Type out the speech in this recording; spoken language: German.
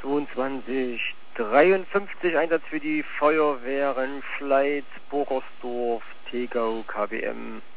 22, 53 Einsatz für die Feuerwehren Schleiz, Burgersdorf, Tegau, KBM.